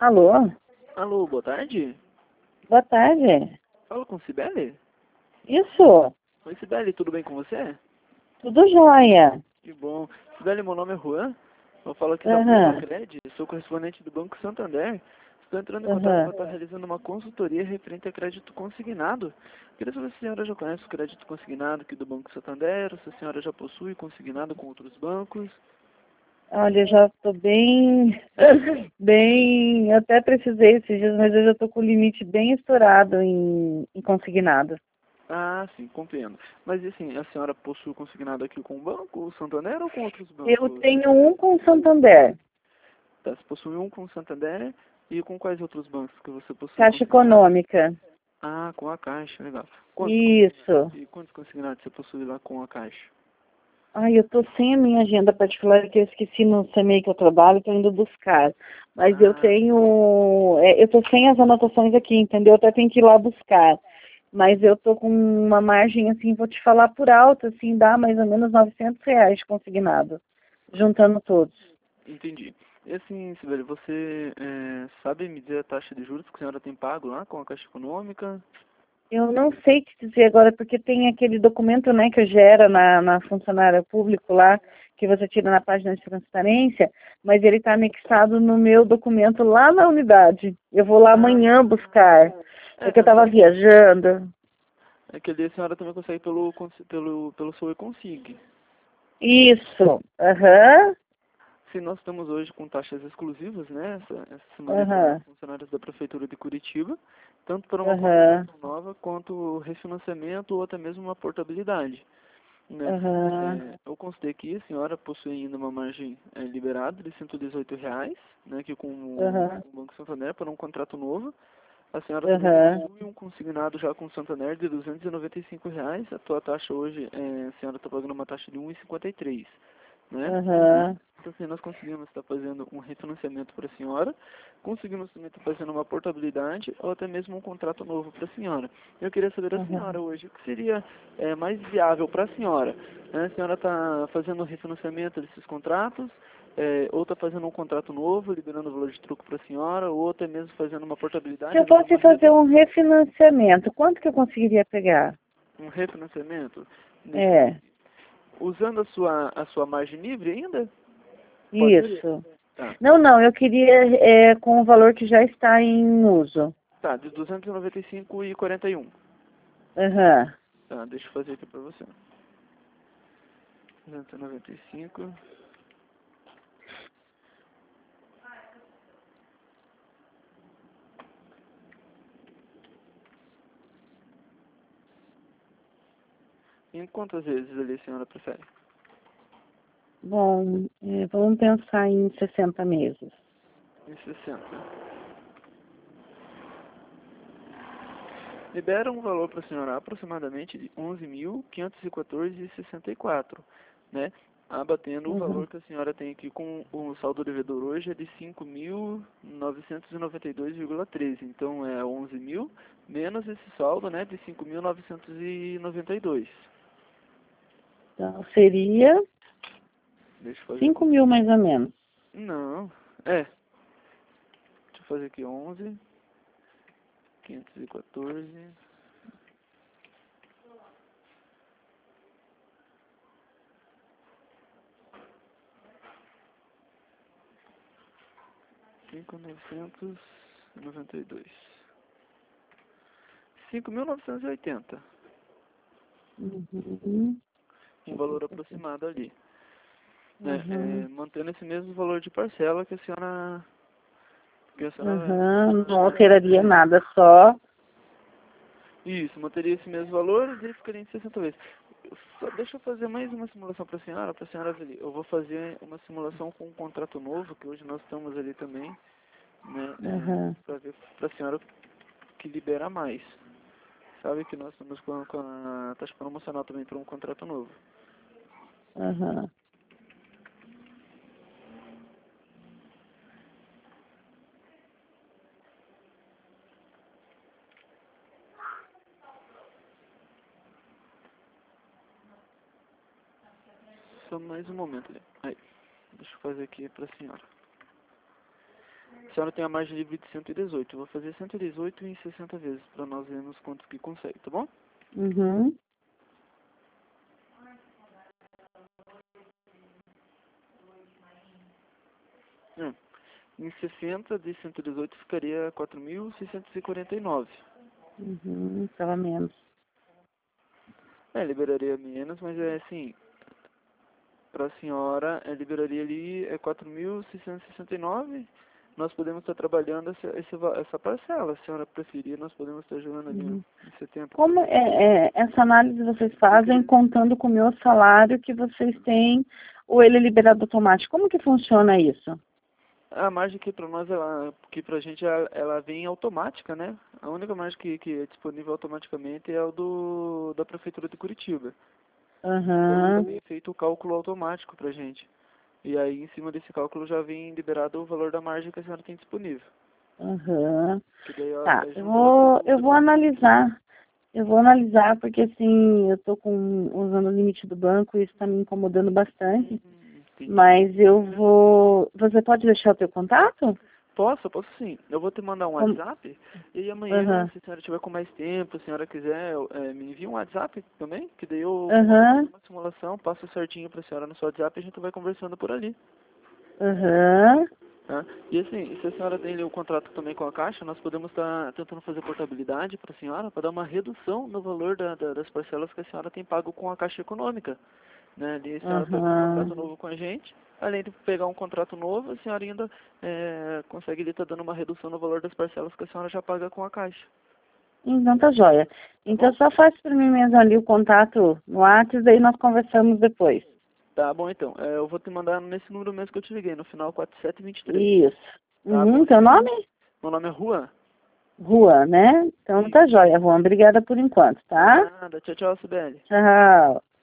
Alô? Alô, boa tarde. Boa tarde. Falo com Cibele? Isso, Oi, Cibele, tudo bem com você? tudo jóia. Que bom. Cibele, meu nome é Juan. Eu falo aqui da Aham, Provacred, sou correspondente do Banco Santander. Estou entrando em contato para aham. estar realizando uma consultoria referente a crédito consignado. Queria saber se a senhora já conhece o crédito consignado aqui do Banco Santander, ou se a senhora já possui consignado com outros bancos. Olha, eu já estou bem, eu até precisei esses dias, mas eu já estou com o limite bem estourado em consignado. Ah, sim, compreendo. Mas e assim, a senhora possui consignado aqui com o Banco Santander ou com outros Eu bancos? tenho um com Santander, Tá, você possui um com o Santander e com quais outros bancos que você possui Caixa consignado? Econômica. Ah, com a Caixa, legal. Quantos consignados? Isso. E quantos consignados você possui lá com a Caixa? Ai, eu estou sem a minha agenda particular, que eu esqueci no CMEI que eu trabalho, estou indo buscar. Mas eu Ah, tenho, eu estou sem as anotações aqui, entendeu? Eu até tenho que ir lá buscar. Mas eu tô com uma margem, assim, vou te falar por alto, assim, dá mais ou menos R$ 900 consignado, juntando todos. entendi. E assim, Sibeli, você sabe me dizer a taxa de juros que a senhora tem pago lá com a Caixa Econômica? Eu não sei te dizer agora, porque tem aquele documento, né, que gera na funcionária público lá, que você tira na página de transparência, mas ele está anexado no meu documento lá na unidade. Eu vou lá Ah, amanhã buscar, porque eu estava viajando. é que ali a senhora também consegue pelo seu e-consig. Isso, aham, Sim, nós estamos hoje com taxas exclusivas, né? Essa semana para os aham, funcionários da Prefeitura de Curitiba, tanto para uma aham, contratação nova quanto refinanciamento ou até mesmo uma portabilidade, né? aham, Eu constatei que a senhora possui ainda uma margem liberada de R$ 118, né? Que com aham, o Banco Santander para um contrato novo, a senhora também aham, possui um consignado já com o Santander de R$ 295. A tua taxa hoje, a senhora está pagando uma taxa de 1,53, né? aham. Então, assim, nós conseguimos estar fazendo um refinanciamento para a senhora, conseguimos também estar fazendo uma portabilidade ou até mesmo um contrato novo para a senhora. Eu queria saber da Uhum. senhora hoje, o que seria mais viável para a senhora? Né? A senhora está fazendo o refinanciamento desses contratos, ou está fazendo um contrato novo, liberando o valor de truco para a senhora, ou até mesmo fazendo uma Se portabilidade, eu dando fosse uma fazer um refinanciamento, quanto que eu conseguiria pegar? um refinanciamento, deixa eu ver É, aqui. Usando a sua margem livre ainda? Pode ser? isso. Tá. Não, não, eu queria com o valor que já está em uso. Tá, de 295,41. Aham. Tá, deixa eu fazer aqui pra você. 295. Em quantas vezes ali a senhora prefere? Bom, vamos pensar em 60 meses. Em 60. Libera um valor para a senhora aproximadamente de 11.514,64, né? Abatendo o Uhum. valor que a senhora tem aqui com o saldo devedor hoje é de 5.992,13. Então é 11.000 menos esse saldo, né, de 5.992. Então, seria Deixa eu fazer a 5.000 conta. mais ou menos. Não, deixa eu fazer aqui 11.514. 5.992. 5.980. Uhum. Um valor aproximado ali. Né? Uhum. Mantendo esse mesmo valor de parcela Uhum. Não alteraria nada, só. isso, manteria esse mesmo valor e ficaria em 60 vezes. Só deixa eu fazer mais uma simulação para a senhora ver. Eu vou fazer uma simulação com um contrato novo, que hoje nós estamos ali também, né? Uhum. Para ver para a senhora que libera mais. Sabe que nós estamos com a taxa promocional também para um contrato novo. Uhum. Só mais um momento ali. Aí, deixa eu fazer aqui para a senhora. A senhora tem a margem livre de 118. Eu vou fazer 118 em 60 vezes, para nós vermos quanto que consegue, tá bom? Uhum. Em 60 de 118 ficaria 4.649. Pelo menos. Liberaria menos, mas é assim, para a senhora, liberaria ali 4.669. Nós podemos estar trabalhando essa parcela. Se a senhora preferir, nós podemos estar jogando ali em setembro. Como essa análise vocês fazem contando com o meu salário que vocês têm, ou ele é liberado automático? Como que funciona isso? A margem que para nós, que para a gente, ela vem automática, né? A única margem que é disponível automaticamente é o da Prefeitura de Curitiba. Então, também é feito o cálculo automático para a gente. E aí, em cima desse cálculo, já vem liberado o valor da margem que a senhora tem disponível. Que daí, Tá, eu vou analisar. Eu vou analisar porque, assim, eu tô usando o limite do banco e isso está me incomodando bastante. Mas eu vou... Você pode deixar o teu contato? Posso sim. Eu vou te mandar um WhatsApp e aí amanhã, se a senhora tiver com mais tempo, se a senhora quiser, me envia um WhatsApp também, que daí eu faço uma simulação, passo certinho para a senhora no seu WhatsApp e a gente vai conversando por ali. Tá? E assim, se a senhora tem ali o contrato também com a Caixa, nós podemos estar tentando fazer portabilidade para a senhora, para dar uma redução no valor das parcelas que a senhora tem pago com a Caixa Econômica. Né? Ali a senhora pega um contrato novo com a gente, além de pegar um contrato novo, a senhora ainda consegue ali estar dando uma redução no valor das parcelas que a senhora já paga com a Caixa. Então tá joia. Então só faz para mim mesmo ali o contato no WhatsApp, daí nós conversamos depois. Tá bom, então. Eu vou te mandar nesse número mesmo que eu te liguei, no final 4723. Isso. Tá bom? Teu nome? Meu nome é Juan. Juan, né? Então tá joia, Juan. Obrigada por enquanto, tá? Nada. Tchau, tchau, Sibeli. Tchau.